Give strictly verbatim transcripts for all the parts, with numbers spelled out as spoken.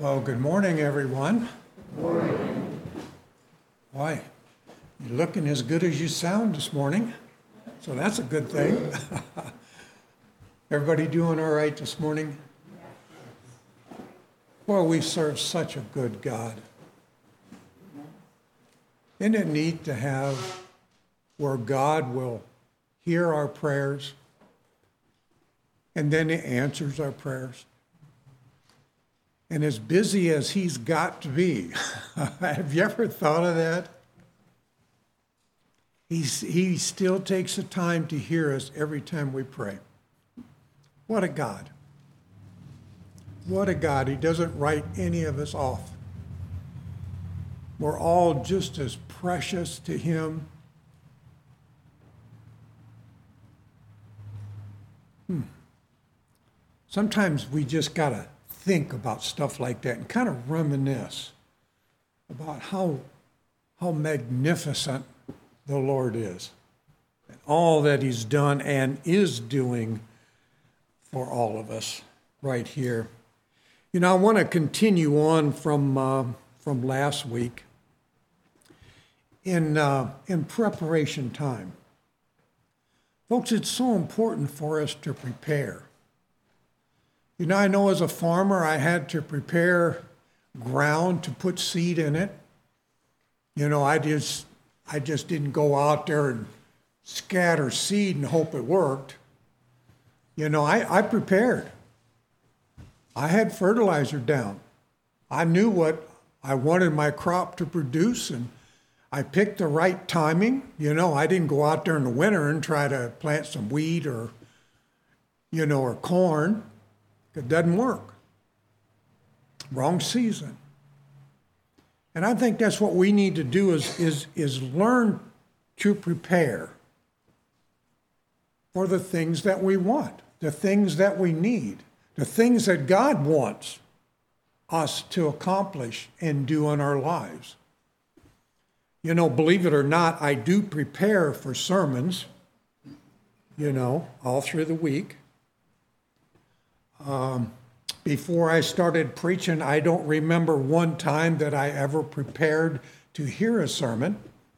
Well, good morning, everyone. Morning. Why, you're looking as good as you sound this morning, so that's a good thing. Everybody doing all right this morning? Well, we serve such a good God. Isn't it neat to have where God will hear our prayers and then He answers our prayers? And as busy as He's got to be, have you ever thought of that? He's, he still takes the time to hear us every time we pray. What a God. What a God. He doesn't write any of us off. We're all just as precious to Him. Hmm. Sometimes we just got to think about stuff like that and kind of reminisce about how, how magnificent the Lord is and all that He's done and is doing for all of us right here. You know, I want to continue on from uh, from last week in uh, in preparation time. Folks, it's so important for us to prepare. You know, I know as a farmer, I had to prepare ground to put seed in it. You know, I just, I just didn't go out there and scatter seed and hope it worked. You know, I, I prepared. I had fertilizer down. I knew what I wanted my crop to produce, and I picked the right timing. You know, I didn't go out there in the winter and try to plant some wheat or, you know, or corn. It doesn't work. Wrong season. And I think that's what we need to do is, is, is learn to prepare for the things that we want, the things that we need, the things that God wants us to accomplish and do in our lives. You know, believe it or not, I do prepare for sermons, you know, all through the week. Um, before I started preaching, I don't remember one time that I ever prepared to hear a sermon.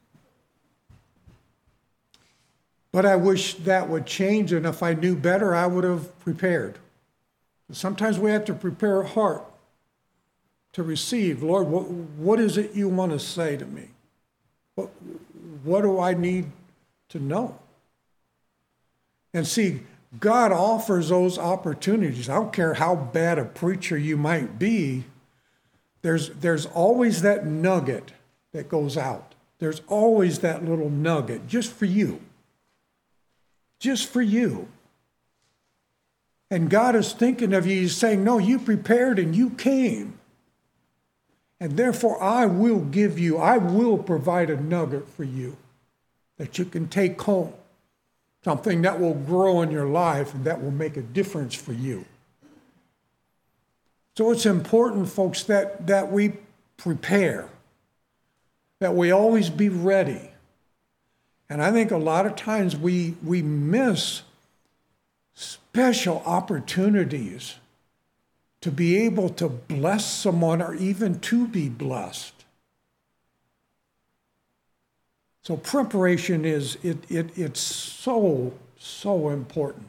But I wish that would change, and if I knew better, I would have prepared. Sometimes we have to prepare a heart to receive. Lord, what, what is it you want to say to me? What, what do I need to know? And see, God offers those opportunities. I don't care how bad a preacher you might be, there's, there's always that nugget that goes out. There's always that little nugget just for you. Just for you. And God is thinking of you. He's saying, no, you prepared and you came. And therefore I will give you, I will provide a nugget for you that you can take home. Something that will grow in your life and that will make a difference for you. So it's important, folks, that, that we prepare, that we always be ready. And I think a lot of times we, we miss special opportunities to be able to bless someone or even to be blessed. So preparation is, it, it, it's so, so important.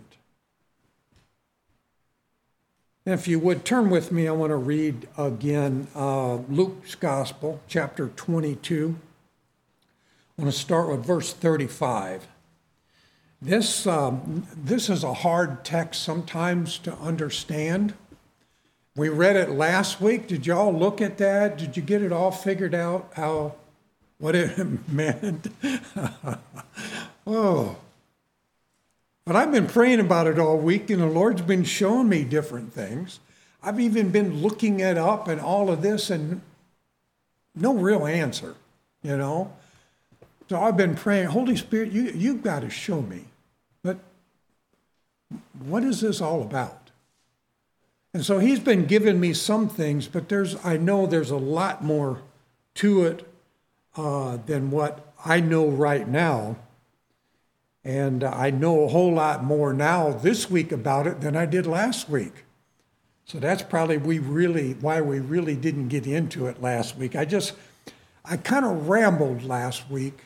And if you would turn with me, I want to read again uh, Luke's Gospel, chapter twenty-two. I want to start with verse thirty-five. This, um, this is a hard text sometimes to understand. We read it last week. Did y'all look at that? Did you get it all figured out, how what it meant? Oh. But I've been praying about it all week, and the Lord's been showing me different things. I've even been looking it up and all of this, and no real answer, you know. So I've been praying, Holy Spirit, you, you've got to show me. But what is this all about? And so He's been giving me some things, but there's I know there's a lot more to it uh, than what I know right now. And I know a whole lot more now this week about it than I did last week. So that's probably we really why we really didn't get into it last week. I just, I kind of rambled last week.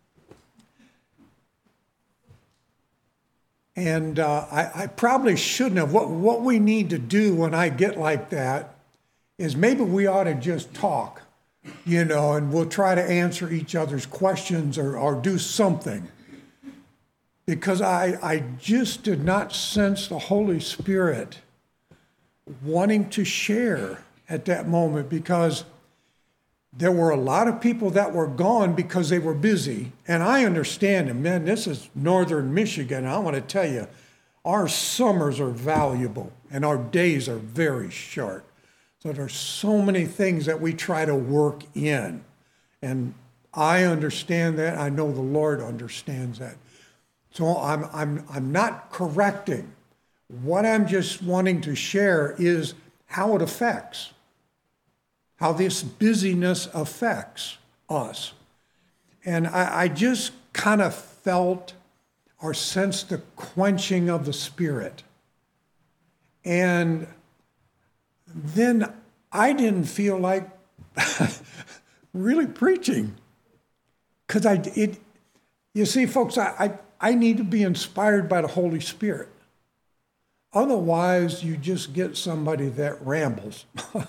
And uh, I, I probably shouldn't have. What, what we need to do when I get like that is maybe we ought to just talk, you know, and we'll try to answer each other's questions or, or do something. Because I, I just did not sense the Holy Spirit wanting to share at that moment, because there were a lot of people that were gone because they were busy. And I understand them. Man, this is northern Michigan. I want to tell you, our summers are valuable and our days are very short. So there's so many things that we try to work in. And I understand that. I know the Lord understands that. So I'm, I'm, I'm not correcting. What I'm just wanting to share is how it affects, how this busyness affects us. And I, I just kind of felt or sensed the quenching of the Spirit. And then I didn't feel like really preaching. Because I, it, you see, folks, I, I, I need to be inspired by the Holy Spirit. Otherwise, you just get somebody that rambles.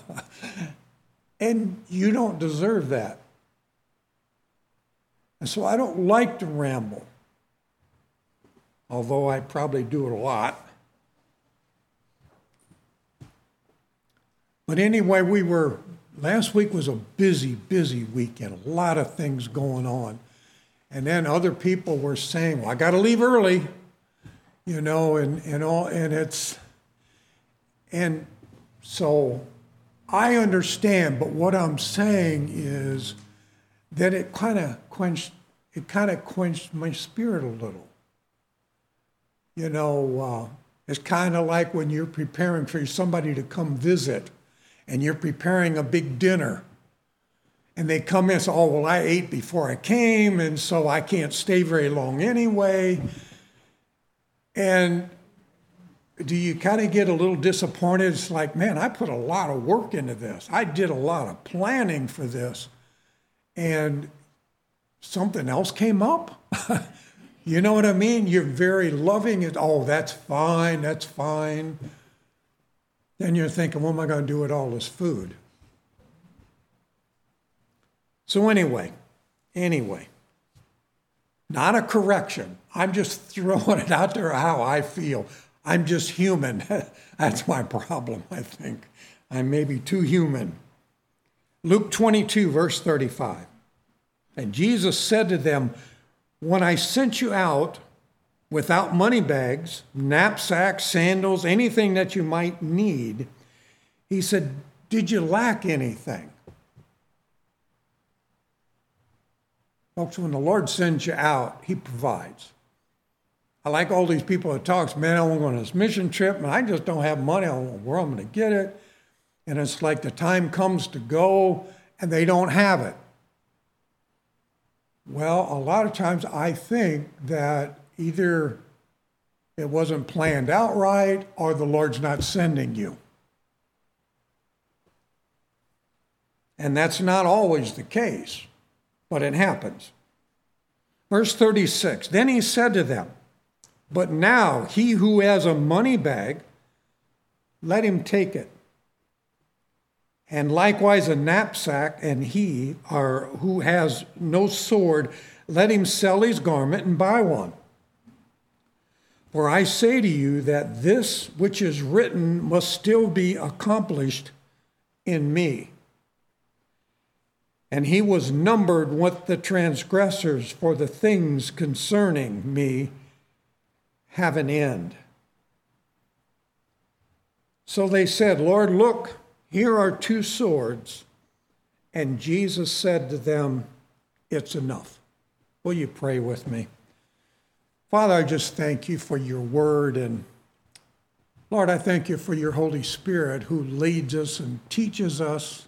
And you don't deserve that. And so I don't like to ramble, although I probably do it a lot. But anyway, we were, last week was a busy, busy weekend, a lot of things going on. And then other people were saying, well, I got to leave early, you know, and, and all, and it's, and so I understand, but what I'm saying is that it kind of quenched, it kind of quenched my spirit a little. You know, uh, it's kind of like when you're preparing for somebody to come visit and you're preparing a big dinner and they come in and say, oh, well, I ate before I came and so I can't stay very long anyway. And do you kind of get a little disappointed? It's like, man, I put a lot of work into this. I did a lot of planning for this. And something else came up. You know what I mean? You're very loving it. Oh, that's fine. That's fine. Then you're thinking, what am I going to do with all this food? So anyway, anyway, not a correction. I'm just throwing it out there how I feel. I'm just human. That's my problem, I think. I'm maybe too human. Luke twenty-two, verse thirty-five. And Jesus said to them, when I sent you out without money bags, knapsacks, sandals, anything that you might need, he said, did you lack anything? Folks, when the Lord sends you out, he provides. I like all these people that talks, man, I want to go on this mission trip, and I just don't have money. I don't know where I'm going to get it. And it's like the time comes to go, and they don't have it. Well, a lot of times I think that either it wasn't planned out right or the Lord's not sending you. And that's not always the case, but it happens. Verse thirty-six, then he said to them, but now he who has a money bag, let him take it. And likewise a knapsack, and he or who has no sword, let him sell his garment and buy one. For I say to you that this which is written must still be accomplished in me. And he was numbered with the transgressors, for the things concerning me have an end. So they said, Lord, look, here are two swords. And Jesus said to them, it's enough. Will you pray with me? Father, I just thank you for your word. And Lord, I thank you for your Holy Spirit who leads us and teaches us.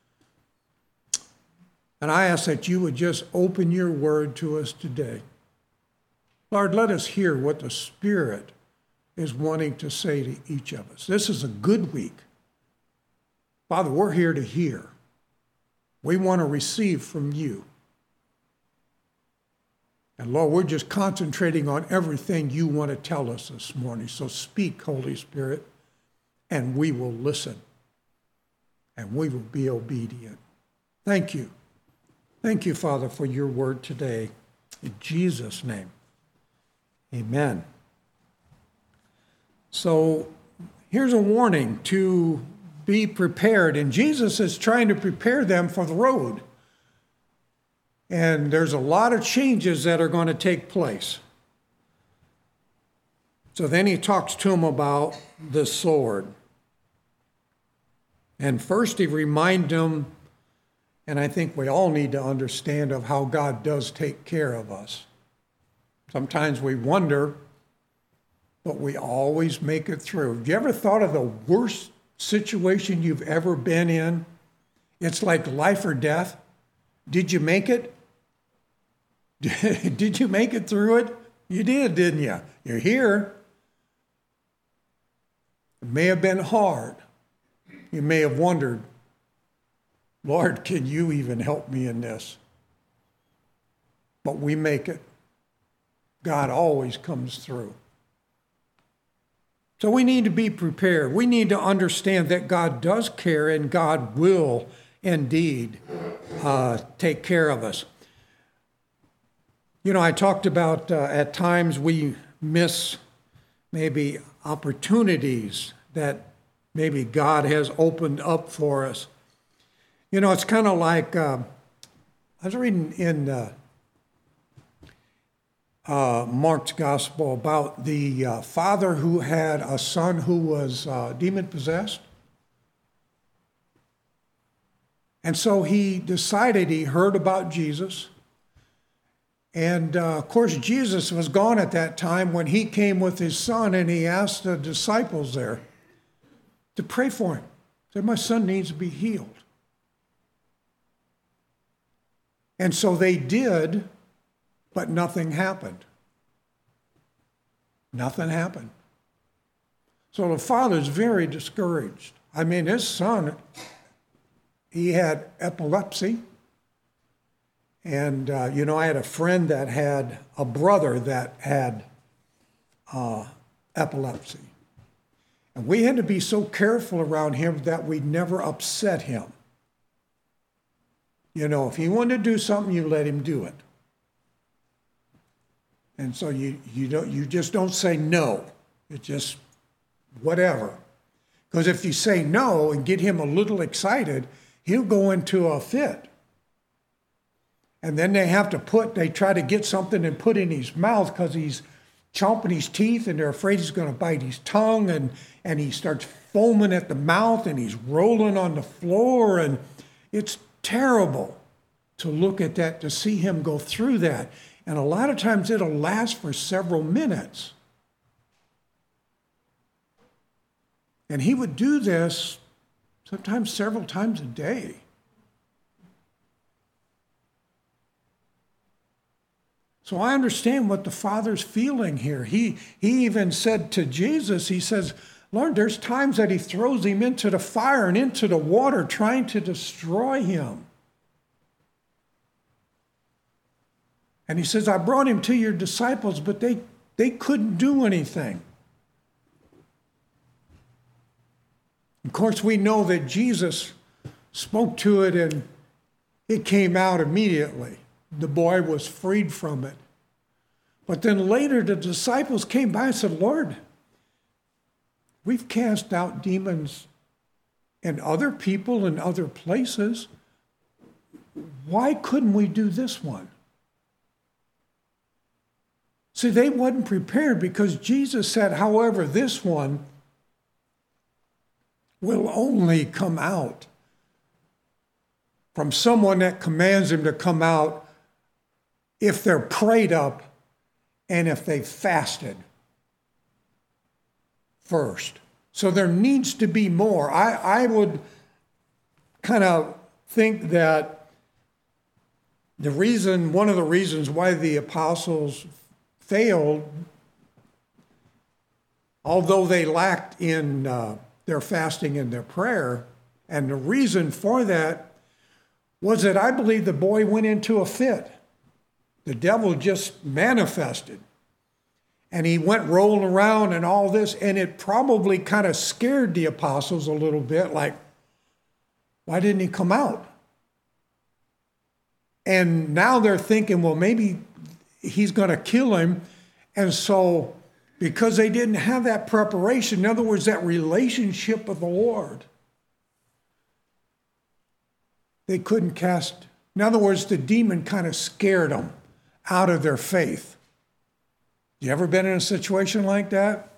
And I ask that you would just open your word to us today. Lord, let us hear what the Spirit is wanting to say to each of us. This is a good week. Father, we're here to hear. We want to receive from you. And Lord, we're just concentrating on everything you want to tell us this morning. So speak, Holy Spirit, and we will listen. And we will be obedient. Thank you. Thank you, Father, for your word today. In Jesus' name, amen. So here's a warning to be prepared. And Jesus is trying to prepare them for the road. And there's a lot of changes that are going to take place. So then he talks to them about the sword. And first he reminds them, and I think we all need to understand of how God does take care of us. Sometimes we wonder, but we always make it through. Have you ever thought of the worst situation you've ever been in? It's like life or death. Did you make it? Did you make it through it? You did, didn't you? You're here. It may have been hard. You may have wondered, Lord, can you even help me in this? But we make it. God always comes through. So we need to be prepared. We need to understand that God does care and God will indeed uh, take care of us. You know, I talked about uh, at times we miss maybe opportunities that maybe God has opened up for us. You know, it's kind of like, uh, I was reading in uh, uh, Mark's gospel about the uh, father who had a son who was uh, demon-possessed. And so he decided, he heard about Jesus. And uh, of course, Jesus was gone at that time when he came with his son, and he asked the disciples there to pray for him. He said, my son needs to be healed. And so they did, but nothing happened. Nothing happened. So the father's very discouraged. I mean, his son, he had epilepsy. And, uh, you know, I had a friend that had a brother that had uh, epilepsy. And we had to be so careful around him that we never upset him. You know, if he wanted to do something, you let him do it. And so you you don't you just don't say no. It's just whatever. Because if you say no and get him a little excited, he'll go into a fit. And then they have to put, they try to get something and put in his mouth because he's chomping his teeth and they're afraid he's going to bite his tongue, and, and he starts foaming at the mouth and he's rolling on the floor, and it's terrible to look at that, to see him go through that. And a lot of times it'll last for several minutes. And he would do this sometimes several times a day. So I understand what the Father's feeling here. He, he even said to Jesus, he says, Lord, there's times that he throws him into the fire and into the water trying to destroy him. And he says, I brought him to your disciples, but they, they couldn't do anything. Of course, we know that Jesus spoke to it and it came out immediately. The boy was freed from it. But then later the disciples came by and said, Lord, we've cast out demons in other people in other places. Why couldn't we do this one? See, they wasn't prepared because Jesus said, however, this one will only come out from someone that commands him to come out if they're prayed up and if they fasted first. So there needs to be more. I, I would kind of think that the reason, one of the reasons why the apostles failed, although they lacked in uh, their fasting and their prayer, And the reason for that was that I believe the boy went into a fit. The devil just manifested. And he went rolling around and all this, and it probably kind of scared the apostles a little bit, like, why didn't he come out? And now they're thinking, well, maybe he's going to kill him. And so, because they didn't have that preparation, in other words, that relationship with the Lord, they couldn't cast. In other words, the demon kind of scared them out of their faith. You ever been in a situation like that?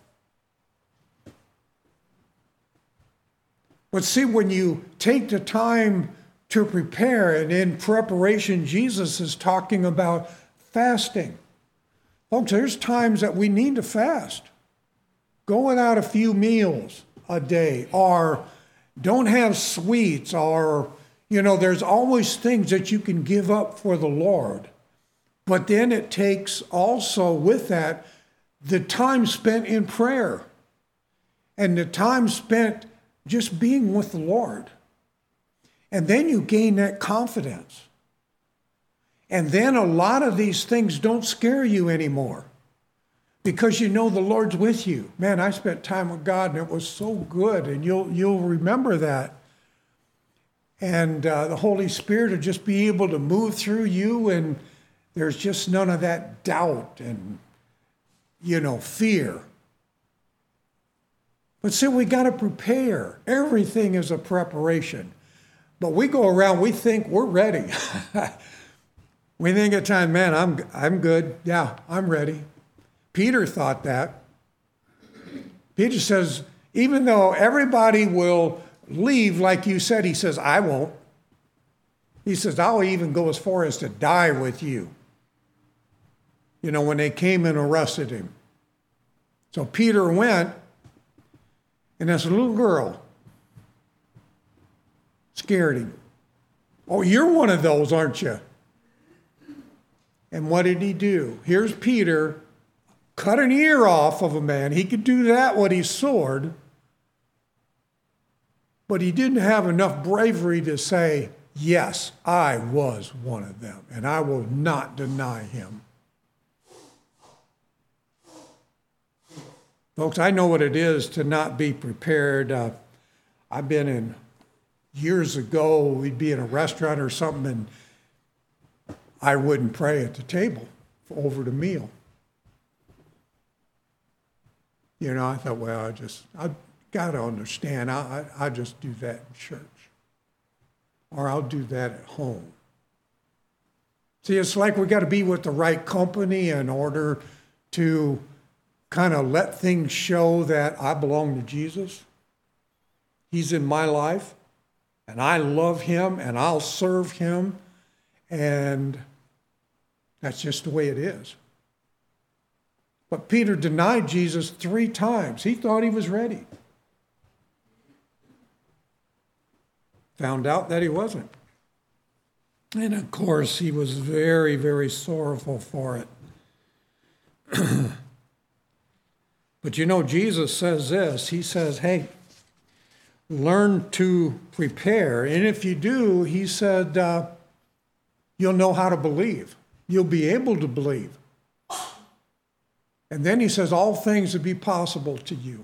But see, when you take the time to prepare, and in preparation, Jesus is talking about fasting. Folks, there's times that we need to fast. Go without a few meals a day, or don't have sweets, or, you know, there's always things that you can give up for the Lord. But then it takes also with that the time spent in prayer and the time spent just being with the Lord. And then you gain that confidence. And then a lot of these things don't scare you anymore because you know the Lord's with you. Man, I spent time with God and it was so good, and you'll you'll remember that. And uh, the Holy Spirit will just be able to move through you, and there's just none of that doubt and, you know, fear. But see, we got to prepare. Everything is a preparation. But we go around, we think we're ready. We think at times, man, I'm I'm good. Yeah, I'm ready. Peter thought that. Peter says, even though everybody will leave, like you said, he says, I won't. He says, I'll even go as far as to die with you. You know, when they came and arrested him. So Peter went, and this little girl scared him. Oh, you're one of those, aren't you? And what did he do? Here's Peter, cut an ear off of a man. He could do that with his sword. But he didn't have enough bravery to say, yes, I was one of them, and I will not deny him. Folks, I know what it is to not be prepared. Uh, I've been in, years ago, we'd be in a restaurant or something, and I wouldn't pray at the table over the meal. You know, I thought, well, I just, I got to understand, I, I, I just do that in church. Or I'll do that at home. See, it's like we got to be with the right company in order to kind of let things show that I belong to Jesus. He's in my life, and I love him, and I'll serve him, and that's just the way it is. But Peter denied Jesus three times. He thought he was ready. Found out that he wasn't. And of course, he was very, very sorrowful for it. But you know, Jesus says this. He says, hey, learn to prepare. And if you do, he said, uh, you'll know how to believe. You'll be able to believe. And then he says, all things will be possible to you.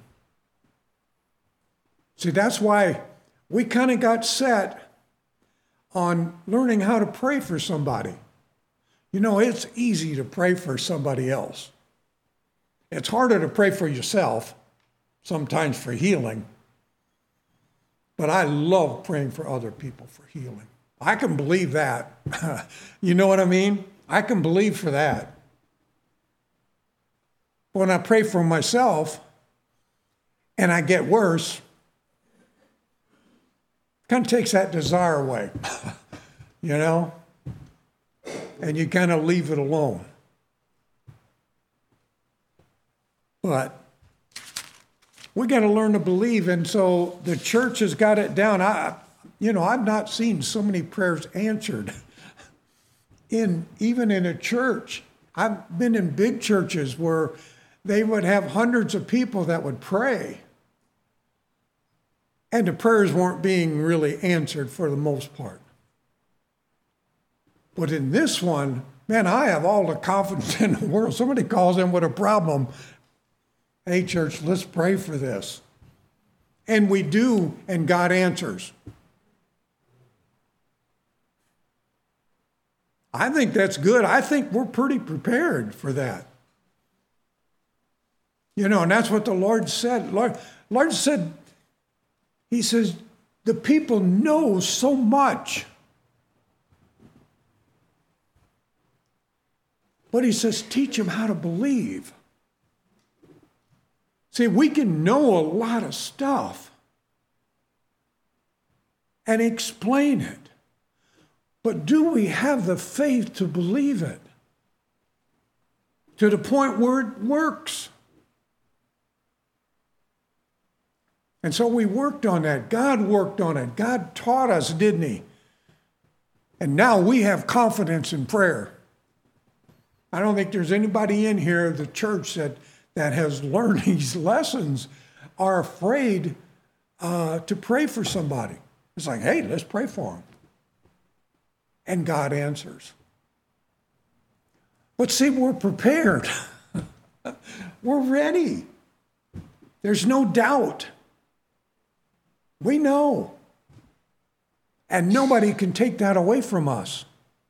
See, that's why we kind of got set on learning how to pray for somebody. You know, it's easy to pray for somebody else. It's harder to pray for yourself, sometimes for healing. But I love praying for other people for healing. I can believe that. You know what I mean? I can believe for that. When I pray for myself and I get worse, it kind of takes that desire away, you know? And you kind of leave it alone. But we got to learn to believe, and so the church has got it down. I, you know, I've not seen so many prayers answered in even in a church. I've been in big churches where they would have hundreds of people that would pray, And the prayers weren't being really answered for the most part. But in this one, man, I have all the confidence in the world. Somebody calls in with a problem. Hey, church, let's pray for this. And we do, and God answers. I think that's good. I think we're pretty prepared for that. You know, and that's what the Lord said. Lord, Lord said, he says, the people know so much. But he says, teach them how to believe. See, we can know a lot of stuff and explain it. But do we have the faith to believe it? To the point where it works. And so we worked on that. God worked on it. God taught us, didn't he? And now we have confidence in prayer. I don't think there's anybody in here, the church, that, that has learned these lessons, are afraid uh, to pray for somebody. It's like, hey, let's pray for them. And God answers. But see, we're prepared. We're ready. There's no doubt. We know. And nobody can take that away from us.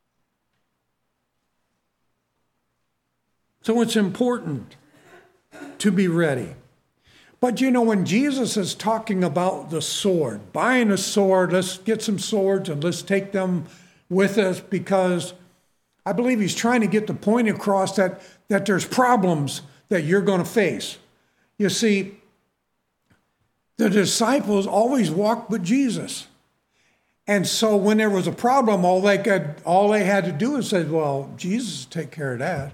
So it's important to be ready. But you know, when Jesus is talking about the sword, buying a sword, let's get some swords and let's take them with us, because I believe he's trying to get the point across that, that there's problems that you're going to face. You see, the disciples always walked with Jesus. And so when there was a problem, all they could, all they had to do is say, well, Jesus take care of that.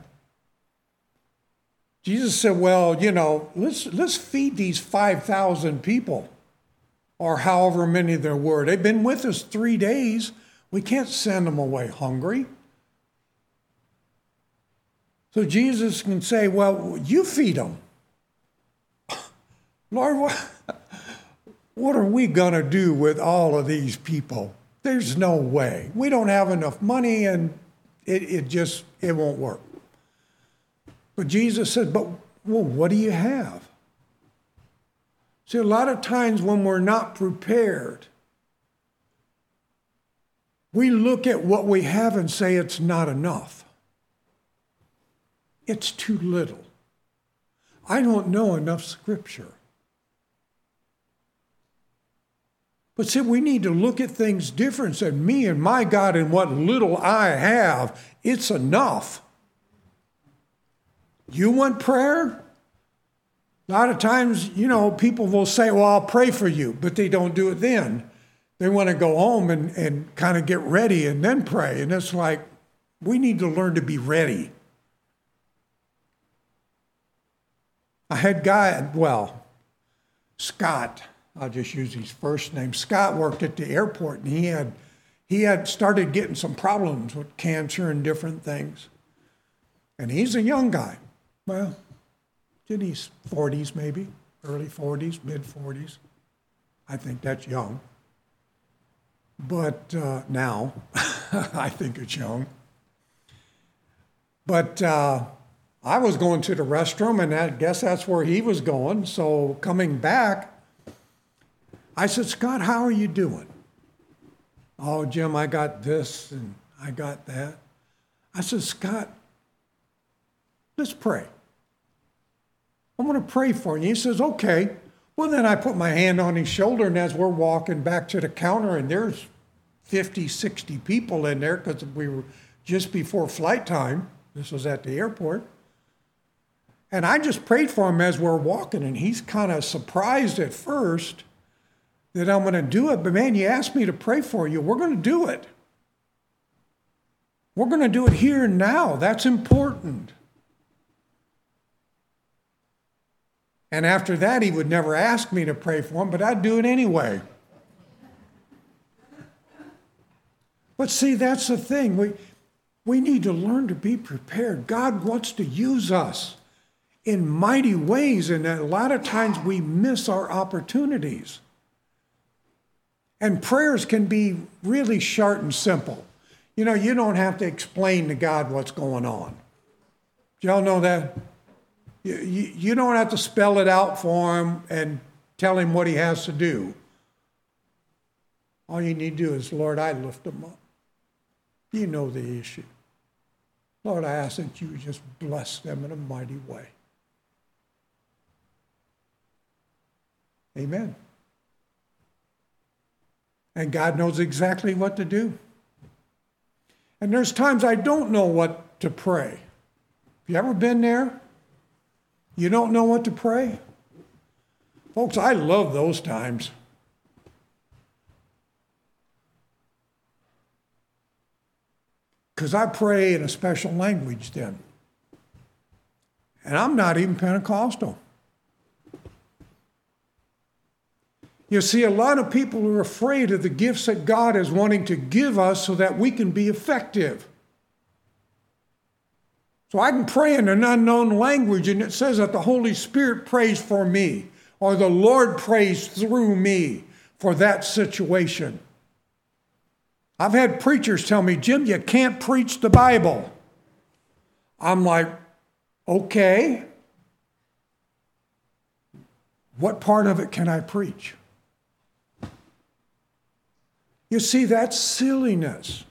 Jesus said, well, you know, let's let's feed these five thousand people, or however many there were. They've been with us three days. We can't send them away hungry. So Jesus can say, well, you feed them. Lord, what, what are we going to do with all of these people? There's no way. We don't have enough money, and it, it just, it won't work. But Jesus said, but, well, what do you have? See, a lot of times when we're not prepared, we look at what we have and say it's not enough. It's too little. I don't know enough scripture. But see, we need to look at things different. Say, me and my God and what little I have, it's enough. You want prayer? A lot of times, you know, people will say, well, I'll pray for you, but they don't do it then. They want to go home and, and kind of get ready and then pray. And it's like, we need to learn to be ready. I had a guy, well, Scott, I'll just use his first name. Scott worked at the airport, and he had he had started getting some problems with cancer and different things. And he's a young guy. Well, in his forties maybe, early forties, mid forties. I think that's young. But uh, now, I think it's young. But uh, I was going to the restroom, and I guess that's where he was going. So coming back, I said, Scott, how are you doing? Oh, Jim, I got this and I got that. I said, Scott, let's pray. I want to pray for you. He says, okay. Well, then I put my hand on his shoulder, and as we're walking back to the counter, and there's fifty, sixty people in there because we were just before flight time. This was at the airport. And I just prayed for him as we're walking, and he's kind of surprised at first that I'm going to do it. But man, you asked me to pray for you. We're going to do it. We're going to do it here and now. That's important. And after that, he would never ask me to pray for him, but I'd do it anyway. But see, that's the thing. We, we need to learn to be prepared. God wants to use us in mighty ways, and a lot of times we miss our opportunities. And prayers can be really short and simple. You know, you don't have to explain to God what's going on. Do y'all know that? You, you, you don't have to spell it out for him and tell him what he has to do. All you need to do is, Lord, I lift him up. You know the issue. Lord, I ask that you just bless them in a mighty way. Amen. And God knows exactly what to do. And there's times I don't know what to pray. Have you ever been there? You don't know what to pray? Folks, I love those times. Because I pray in a special language then. And I'm not even Pentecostal. You see, a lot of people are afraid of the gifts that God is wanting to give us so that we can be effective. So I can pray in an unknown language, and it says that the Holy Spirit prays for me, or the Lord prays through me for that situation. I've had preachers tell me, Jim, you can't preach the Bible. I'm like, okay. What part of it can I preach? You see, that's silliness.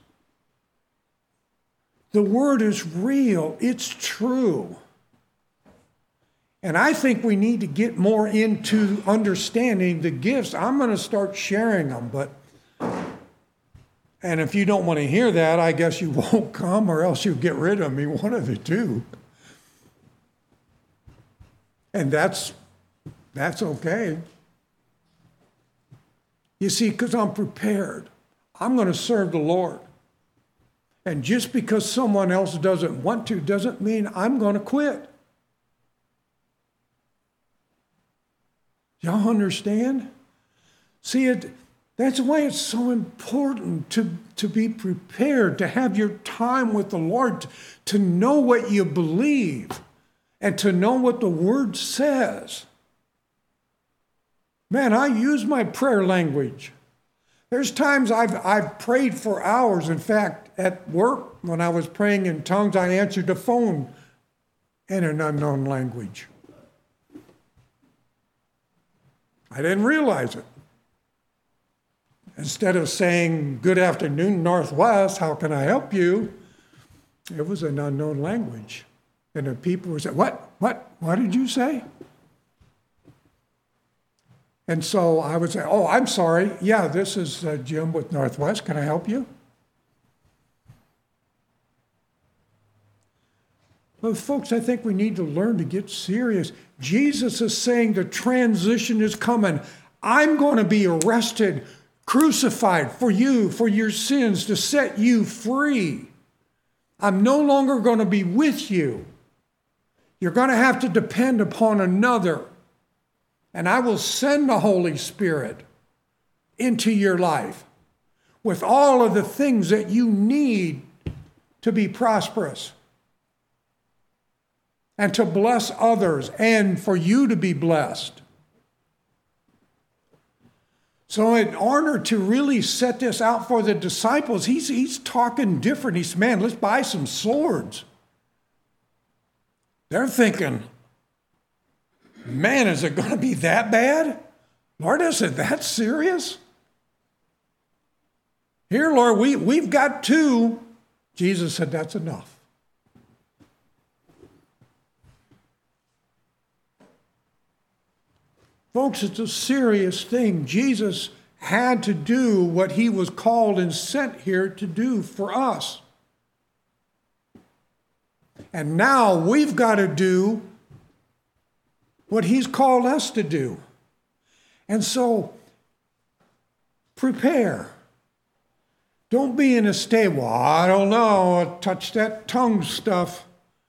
The word is real. It's true. And I think we need to get more into understanding the gifts. I'm going to start sharing them, but and if you don't want to hear that, I guess you won't come, or else you'll get rid of me, one of the two. And that's that's okay. You see, because I'm prepared. I'm going to serve the Lord. And just because someone else doesn't want to doesn't mean I'm going to quit. Y'all understand? See, it, that's why it's so important to, to be prepared, to have your time with the Lord, to, to know what you believe, and to know what the Word says. Man, I use my prayer language. There's times I've, I've prayed for hours. In fact, at work, when I was praying in tongues, I answered the phone in an unknown language. I didn't realize it. Instead of saying, good afternoon, Northwest, how can I help you? It was an unknown language. And the people would say, what, what, what did you say? And so I would say, oh, I'm sorry. Yeah, this is uh, Jim with Northwest. Can I help you? Well, folks, I think we need to learn to get serious. Jesus is saying the transition is coming. I'm going to be arrested, crucified for you, for your sins, to set you free. I'm no longer going to be with you. You're going to have to depend upon another. And I will send the Holy Spirit into your life with all of the things that you need to be prosperous and to bless others and for you to be blessed. So in order to really set this out for the disciples, he's, he's talking different. He's, man, let's buy some swords. They're thinking, man, is it going to be that bad? Lord, is it that serious? Here, Lord, we, we've got two. Jesus said, that's enough. Folks, it's a serious thing. Jesus had to do what he was called and sent here to do for us. And now we've got to do what he's called us to do. And so, prepare. Don't be in a state, well, I don't know, I'll touch that tongue stuff.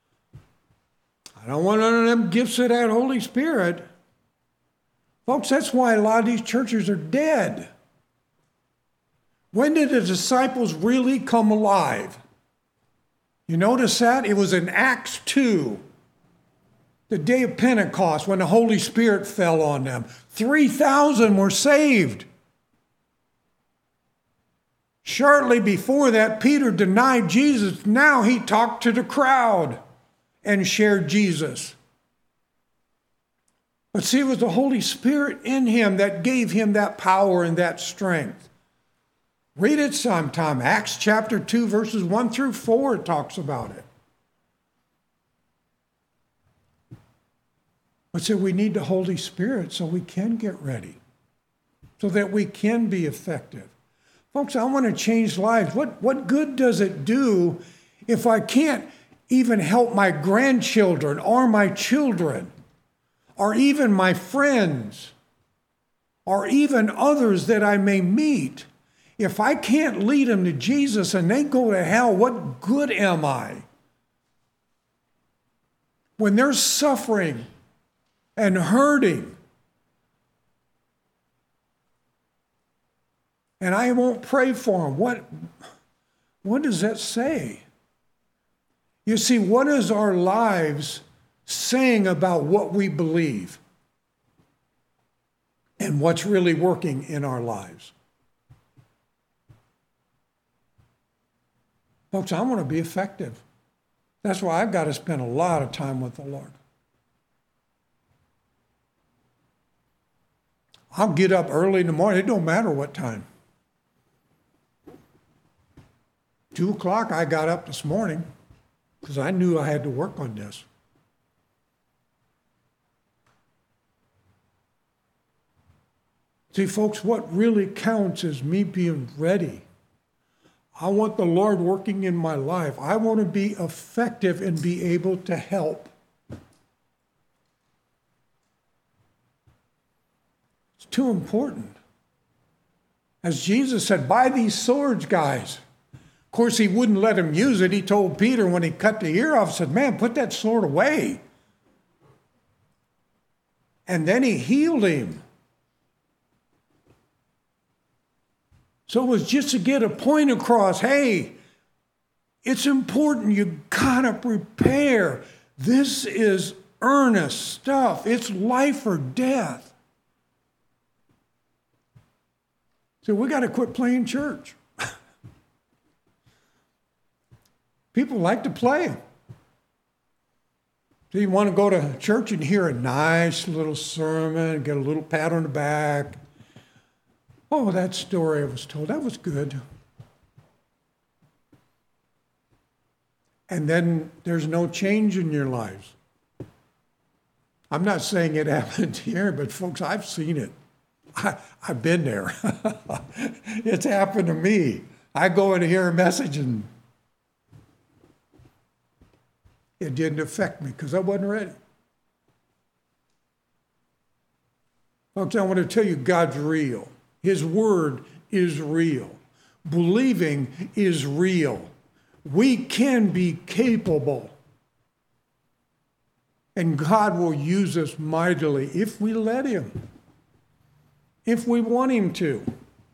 I don't want none of them gifts of that Holy Spirit. Folks, that's why a lot of these churches are dead. When did the disciples really come alive? You notice that? It was in Acts two. The day of Pentecost, when the Holy Spirit fell on them. three thousand were saved. Shortly before that, Peter denied Jesus. Now he talked to the crowd and shared Jesus. But see, it was the Holy Spirit in him that gave him that power and that strength. Read it sometime. Acts chapter two, verses one through four, it talks about it. But see, we need the Holy Spirit so we can get ready, so that we can be effective. Folks, I want to change lives. What, what good does it do if I can't even help my grandchildren or my children or even my friends or even others that I may meet? If I can't lead them to Jesus and they go to hell, what good am I? When they're suffering and hurting, and I won't pray for them, what, what does that say? You see, what is our lives saying about what we believe and what's really working in our lives? Folks, I want to be effective. That's why I've got to spend a lot of time with the Lord. I'll get up early in the morning. It don't matter what time. Two o'clock, I got up this morning because I knew I had to work on this. See, folks, what really counts is me being ready. I want the Lord working in my life. I want to be effective and be able to help. It's too important. As Jesus said, buy these swords, guys. Of course, he wouldn't let him use it. He told Peter when he cut the ear off, said, man, put that sword away. And then he healed him. So it was just to get a point across. Hey, it's important. You gotta prepare. This is earnest stuff. It's life or death. So we gotta quit playing church. People like to play. So you want to go to church and hear a nice little sermon, get a little pat on the back. Oh, that story I was told, that was good. And then there's no change in your lives. I'm not saying it happened here, but folks, I've seen it. I, I've been there. It's happened to me. I go in to hear a message and it didn't affect me because I wasn't ready. Folks, I want to tell you, God's real. His word is real. Believing is real. We can be capable. And God will use us mightily if we let him. If we want him to.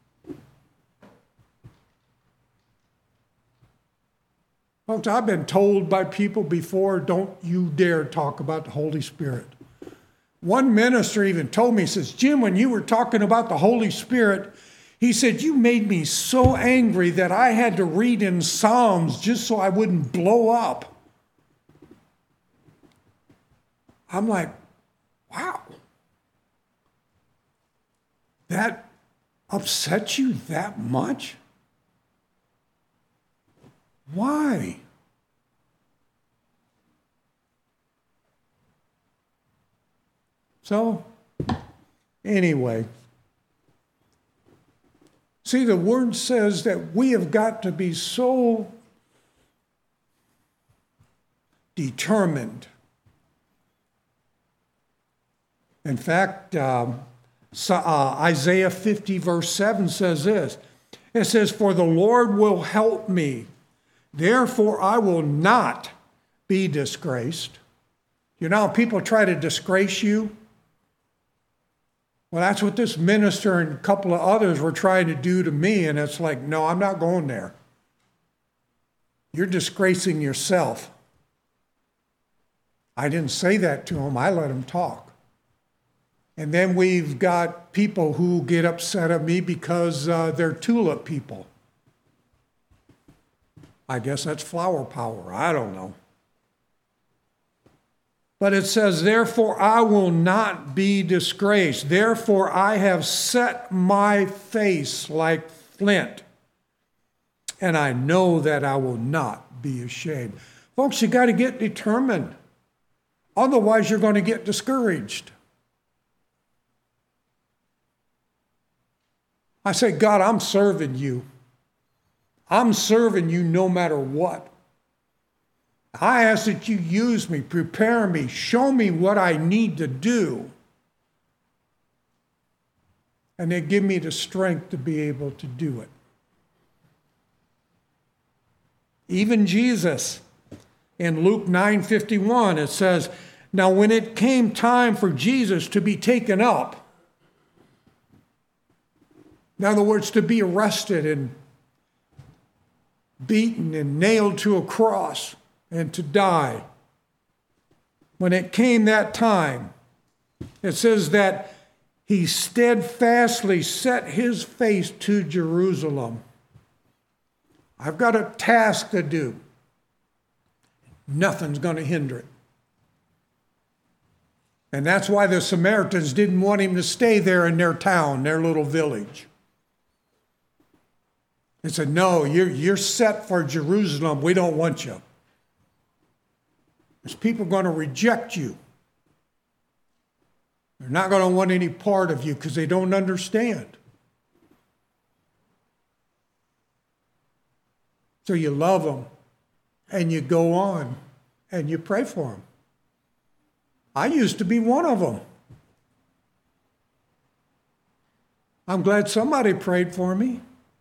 Folks, I've been told by people before, don't you dare talk about the Holy Spirit. One minister even told me, he says, Jim, when you were talking about the Holy Spirit, he said, you made me so angry that I had to read in Psalms just so I wouldn't blow up. I'm like, wow. That upset you that much? Why? So, anyway, see, the word says that we have got to be so determined. In fact, um, so, uh, Isaiah fifty verse seven says this. It says, for the Lord will help me. Therefore, I will not be disgraced. You know, people try to disgrace you. Well, that's what this minister and a couple of others were trying to do to me. And it's like, no, I'm not going there. You're disgracing yourself. I didn't say that to them. I let them talk. And then we've got people who get upset at me because uh, they're tulip people. I guess that's flower power. I don't know. But it says, therefore I will not be disgraced. Therefore I have set my face like flint, and I know that I will not be ashamed. Folks, you got to get determined. Otherwise, you're going to get discouraged. I say, God, I'm serving you. I'm serving you no matter what. I ask that you use me, prepare me, show me what I need to do, and then give me the strength to be able to do it. Even Jesus, in Luke nine fifty-one, it says, now when it came time for Jesus to be taken up, in other words, to be arrested and beaten and nailed to a cross, and to die. When it came that time, it says that he steadfastly set his face to Jerusalem. I've got a task to do. Nothing's going to hinder it. And that's why the Samaritans didn't want him to stay there in their town, their little village. They said, no, you're, you're set for Jerusalem. We don't want you. There's people going to reject you. They're not going to want any part of you because they don't understand. So you love them and you go on and you pray for them. I used to be one of them. I'm glad somebody prayed for me.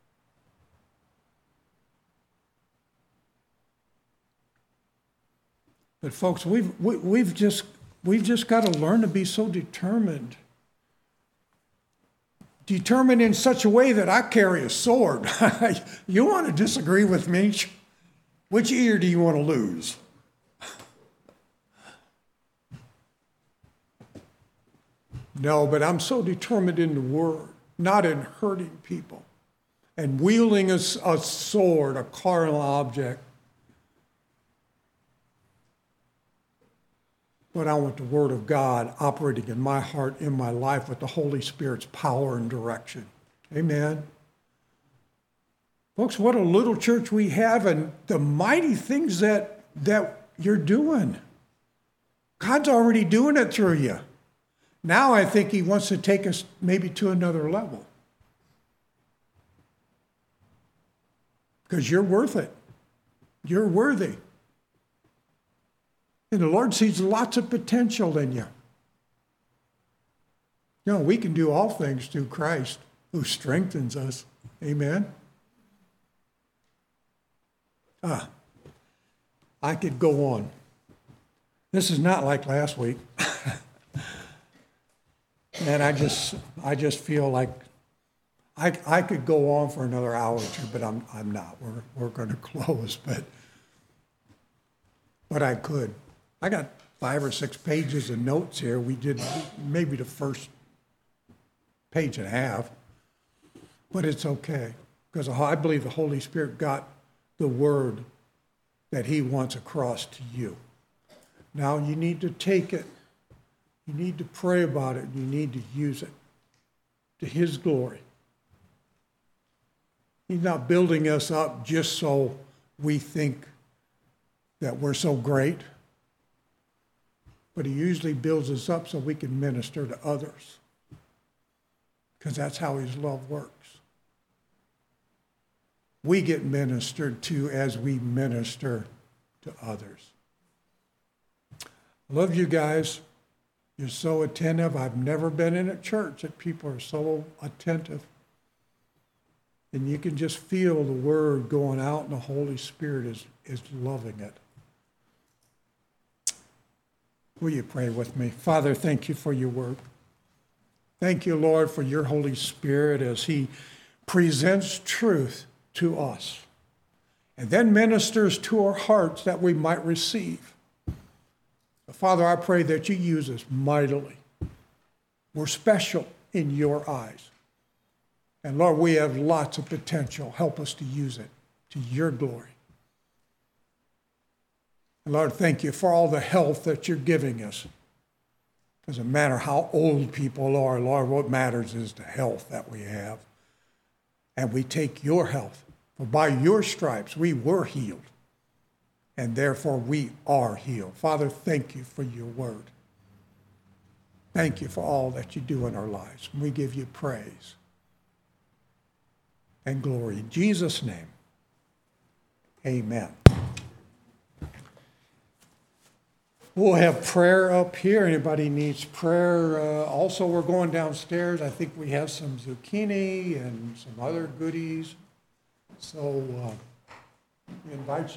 But folks, we've we, we've just we've just got to learn to be so determined. Determined in such a way that I carry a sword. You want to disagree with me? Which ear do you want to lose? No, but I'm so determined in the word, not in hurting people and wielding a, a sword, a carnal object. But I want the Word of God operating in my heart, in my life, with the Holy Spirit's power and direction. Amen. Folks, what a little church we have and the mighty things that, that you're doing. God's already doing it through you. Now I think he wants to take us maybe to another level. Because you're worth it. You're worthy. And the Lord sees lots of potential in you. You know, we can do all things through Christ who strengthens us. Amen. Ah, I could go on. This is not like last week. And I just I just feel like I I could go on for another hour or two, but I'm I'm not. We're we're going to close, but but I could. I got five or six pages of notes here. We did maybe the first page and a half, but it's okay because I believe the Holy Spirit got the word that he wants across to you. Now you need to take it. You need to pray about it. You need to use it to his glory. He's not building us up just so we think that we're so great. But he usually builds us up so we can minister to others. Because that's how his love works. We get ministered to as we minister to others. I love you guys. You're so attentive. I've never been in a church that people are so attentive. And you can just feel the word going out, and the Holy Spirit is, is loving it. Will you pray with me? Father, thank you for your word. Thank you, Lord, for your Holy Spirit as he presents truth to us and then ministers to our hearts that we might receive. Father, I pray that you use us mightily. We're special in your eyes. And Lord, we have lots of potential. Help us to use it to your glory. And Lord, thank you for all the health that you're giving us. Doesn't matter how old people are, Lord, what matters is the health that we have. And we take your health. For by your stripes we were healed. And therefore we are healed. Father, thank you for your word. Thank you for all that you do in our lives. We give you praise and glory. In Jesus' name, amen. We'll have prayer up here. Anybody needs prayer? Uh, also, we're going downstairs. I think we have some zucchini and some other goodies. So uh, we invite you.